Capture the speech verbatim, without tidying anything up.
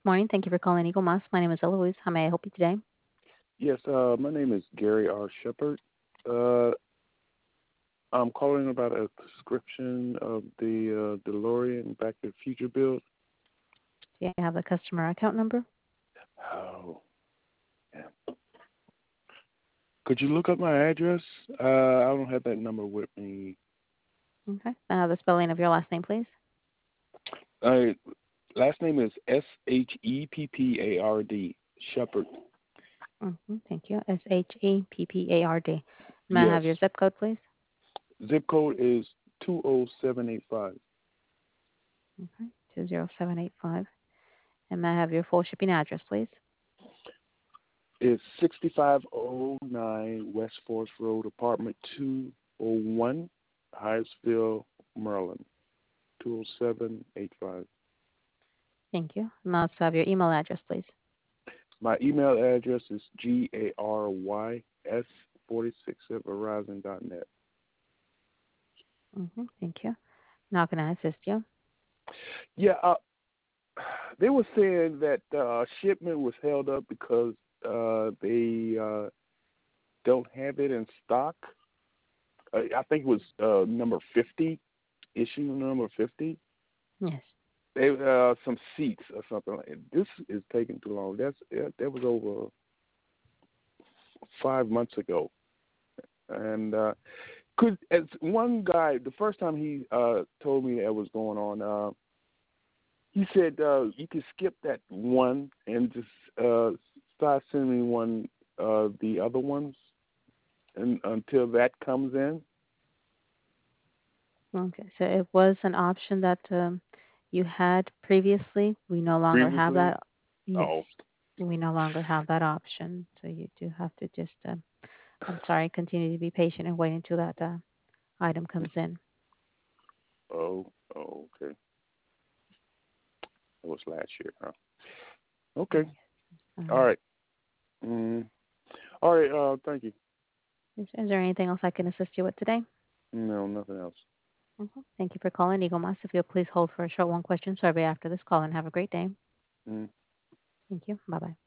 Morning. Thank you for calling Eagle Moss. My name is Eloise. How may I help you today? Yes, uh, my name is Gary R. Shepard. Uh, I'm calling about a prescription of the uh, DeLorean Back to the Future build. Do you have the customer account number? Oh, yeah. Could you look up my address? Uh, I don't have that number with me. Okay. I have the spelling of your last name, please. Uh, last name is S H E P P A R D, Shepard. Mm-hmm. Thank you. S H E P P A R D. May I Yes. have your zip code, please? Zip code is two oh seven eight five. Okay. two zero seven eight five. And may I have your full shipping address, please? It's sixty-five oh nine West Forest Road, apartment two oh one, Hyattsville, Maryland, two oh seven eight five. Thank you. And I also have your email address, please. My email address is G A R Y S forty-six at Verizon dot net. Mm-hmm. Thank you. And how can I assist you? Yeah, uh, they were saying that uh, shipment was held up because uh, they uh, don't have it in stock. Uh, I think it was uh, number fifty, issue number fifty. Yes. They uh some seats or something. Like this is taking too long. That's that was over five months ago. And uh, could as one guy the first time he uh told me that was going on, uh, he said uh, you could skip that one and just uh start sending me one uh the other ones and until that comes in. Okay. So it was an option that um, you had previously. We no longer have Previously, that. Yes. oh We no longer have that option. So you do have to just, uh, I'm sorry, continue to be patient and wait until that uh, item comes in. oh oh okay. That was last year, huh? Okay, All all right. right. Mm. All right. Uh, thank you. Is, is there anything else I can assist you with today? No, nothing else. hmm Thank you for calling Eagle Moss. If you'll please hold for a short one question survey after this call and have a great day. Mm. Thank you. Bye bye.